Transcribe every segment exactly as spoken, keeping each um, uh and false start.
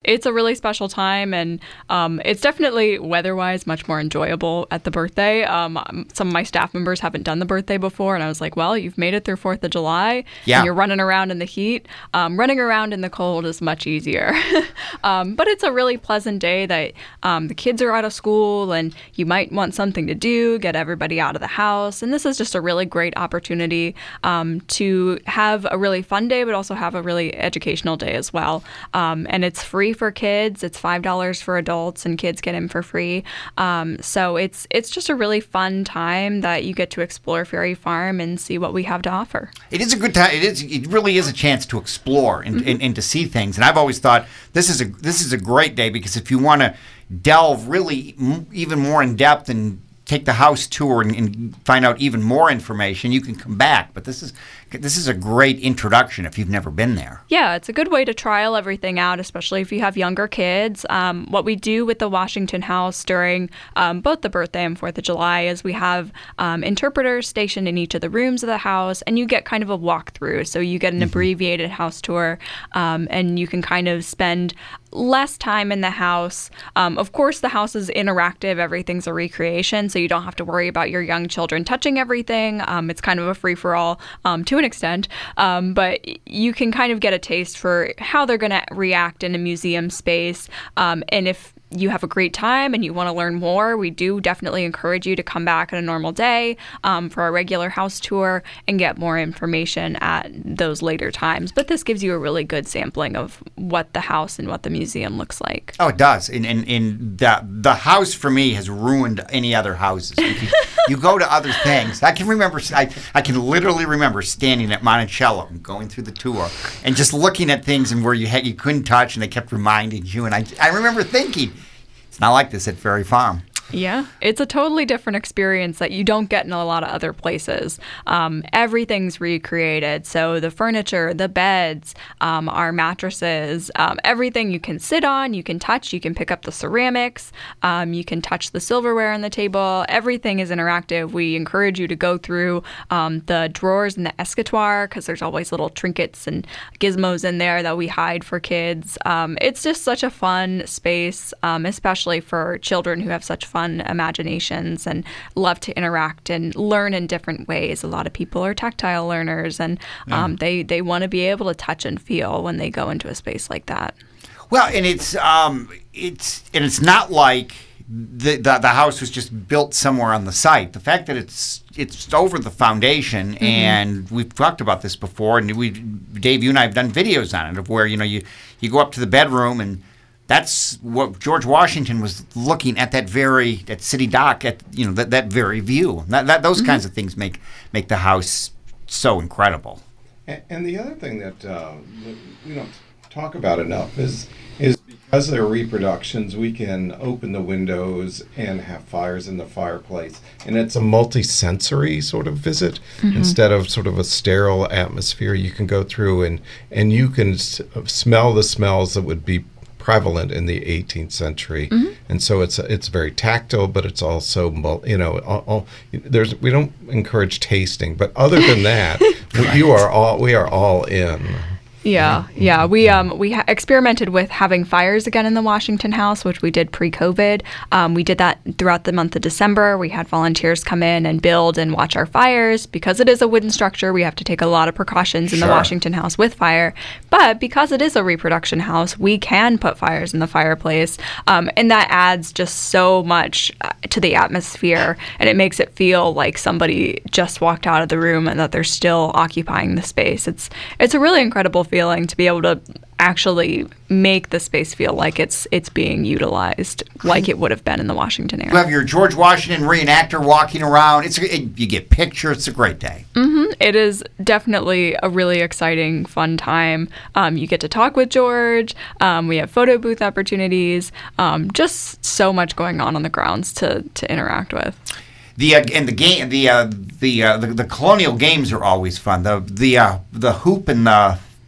it's a really special time, and um, it's definitely weather-wise much more enjoyable at the birthday. Um, some of my staff members haven't done the birthday before, and I was like, well, you've made it through fourth of July, yeah. and you're running around in the heat. Um, running around in the cold is much easier. um, but it's a really pleasant day that um, the kids are out of school, and you might want something to do, get everybody out of the house. And this is just a really great opportunity um, to have a really fun day, but also have a really educational day as well. Um, and it's free for kids. It's five dollars for adults, and kids get in for free. Um, so it's it's just a really fun time that you get to explore Ferry Farm and see what we have to offer. It is a good time. It is. It really is a chance to explore and, mm-hmm. and, and to see things. And I've always thought this is a this is a great day, because if you want to delve really m- even more in depth and take the house tour and, and find out even more information, you can come back. But this is this is a great introduction if you've never been there. Yeah, it's a good way to trial everything out, especially if you have younger kids. Um, what we do with the Washington House during um, both the birthday and fourth of July is we have um, interpreters stationed in each of the rooms of the house, and you get kind of a walkthrough. So you get an mm-hmm. abbreviated house tour, um, and you can kind of spend less time in the house. Um, of course, the house is interactive. Everything's a recreation, so you don't have to worry about your young children touching everything. Um, it's kind of a free-for-all um, to an extent, um, but you can kind of get a taste for how they're going to react in a museum space. Um, and if you have a great time and you want to learn more, we do definitely encourage you to come back on a normal day um, for a regular house tour and get more information at those later times. But this gives you a really good sampling of what the house and what the museum looks like. Oh, it does. And, and, and the, the house, for me, has ruined any other houses. You, you go to other things. I can remember, I, I can literally remember standing at Monticello and going through the tour and just looking at things and where you had, you couldn't touch, and they kept reminding you. And I, I remember thinking, it's not like this at Ferry Farm. Yeah, it's a totally different experience that you don't get in a lot of other places. Um, everything's recreated. So the furniture, the beds, um, our mattresses, um, everything you can sit on, you can touch, you can pick up the ceramics, um, you can touch the silverware on the table. Everything is interactive. We encourage you to go through um, the drawers in the escritoire, because there's always little trinkets and gizmos in there that we hide for kids. Um, it's just such a fun space, um, especially for children who have such fun imaginations and love to interact and learn in different ways. A lot of people are tactile learners, and um, mm. they, they want to be able to touch and feel when they go into a space like that. Well, and it's um, it's and it's not like the, the the house was just built somewhere on the site. The fact that it's it's over the foundation, mm-hmm. and we've talked about this before, and we Dave, you and I have done videos on it of where you know you, you go up to the bedroom, and that's what George Washington was looking at, that very at City Dock, at you know that, that very view. That, that those mm-hmm. kinds of things make make the house so incredible. And, and the other thing that uh, we don't talk about enough is is because they're reproductions, we can open the windows and have fires in the fireplace, and it's a multi-sensory sort of visit mm-hmm. instead of sort of a sterile atmosphere. You can go through and and you can s- smell the smells that would be prevalent in the eighteenth century, mm-hmm. and so it's it's very tactile, but it's also you know all, all, there's we don't encourage tasting, but other than that, we, you are all we are all in. Yeah, yeah. We um we ha- experimented with having fires again in the Washington House, which we did pre-COVID. Um, we did that throughout the month of December. We had volunteers come in and build and watch our fires. Because it is a wooden structure, we have to take a lot of precautions in sure. the Washington House with fire. But because it is a reproduction house, we can put fires in the fireplace, um, and that adds just so much to the atmosphere, and it makes it feel like somebody just walked out of the room and that they're still occupying the space. It's it's a really incredible feeling to be able to actually make the space feel like it's it's being utilized like it would have been in the Washington area. You have your George Washington reenactor walking around. It's it, you get pictures. It's a great day. Mm-hmm. It is definitely a really exciting, fun time. Um, you get to talk with George. Um, we have photo booth opportunities. Um, just so much going on on the grounds to to interact with. The uh, and the game the uh, the, uh, the the colonial games are always fun. The the uh, the hoop and the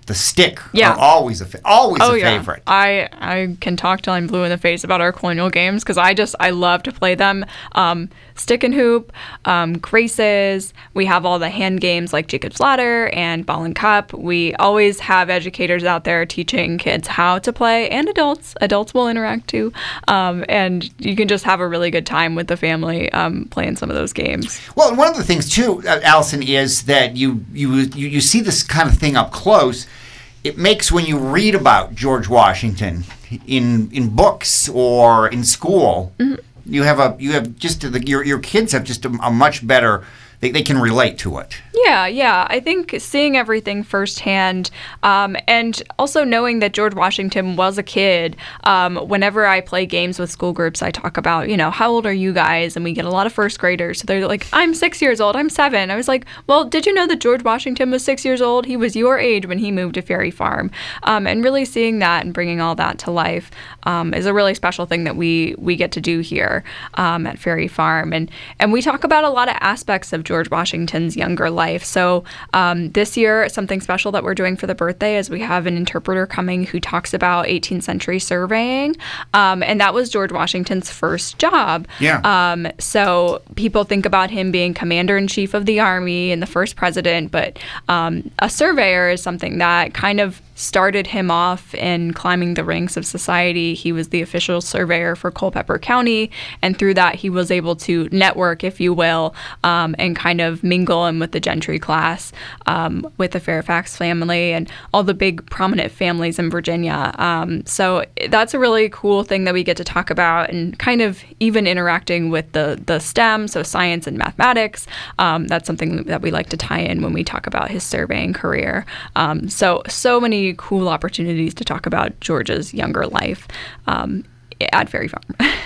the stick Yeah. are always a fa- always Oh a yeah, favorite. I I can talk till I'm blue in the face about our colonial games because I just I love to play them. Um, stick and hoop, um, graces. We have all the hand games like Jacob's Ladder and Ball and Cup. We always have educators out there teaching kids how to play, and adults. Adults will interact too, um, and you can just have a really good time with the family um, playing some of those games. Well, and one of the things too, uh, Allison, is that you, you you you see this kind of thing up close. It makes when you read about George Washington in in books or in school, mm-hmm. you have a you have just the, your your kids have just a, a much better. They, they can relate to it. Yeah, yeah. I think seeing everything firsthand, um, and also knowing that George Washington was a kid. Um, whenever I play games with school groups, I talk about, you know, how old are you guys? And we get a lot of first graders. So they're like, I'm six years old. I'm seven. I was like, well, did you know that George Washington was six years old? He was your age when he moved to Ferry Farm. Um, and really seeing that and bringing all that to life um, is a really special thing that we we get to do here um, at Ferry Farm. And and we talk about a lot of aspects of George Washington's younger life. So um, this year, something special that we're doing for the birthday is we have an interpreter coming who talks about eighteenth century surveying. Um, and that was George Washington's first job. Yeah. Um, so people think about him being commander-in-chief of the army and the first president, but um, a surveyor is something that kind of started him off in climbing the ranks of society. He was the official surveyor for Culpeper County, and through that he was able to network, if you will, um, and kind of mingle in with the gentry class, um, with the Fairfax family and all the big prominent families in Virginia. Um, so that's a really cool thing that we get to talk about, and kind of even interacting with the, the STEM, so science and mathematics. Um, that's something that we like to tie in when we talk about his surveying career. Um, so, so many cool opportunities to talk about George's younger life um, at Ferry Farm.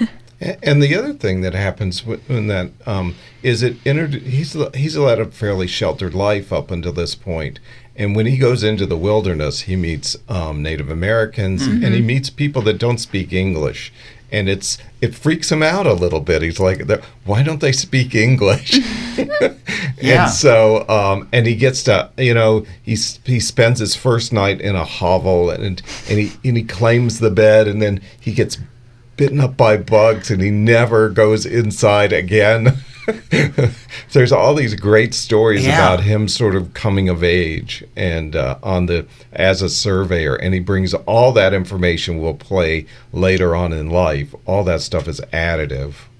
And the other thing that happens when that um, is it inter- he's he's led a fairly sheltered life up until this point, and when he goes into the wilderness, he meets um, Native Americans, mm-hmm. and he meets people that don't speak English, and it's it freaks him out a little bit. He's like, why don't they speak English? Yeah. And so, um, and he gets to, you know, he he spends his first night in a hovel, and and he and he claims the bed, and then he gets bitten up by bugs, and he never goes inside again. There's all these great stories yeah. about him sort of coming of age and uh, on the as a surveyor, and he brings all that information we'll play later on in life. All that stuff is additive.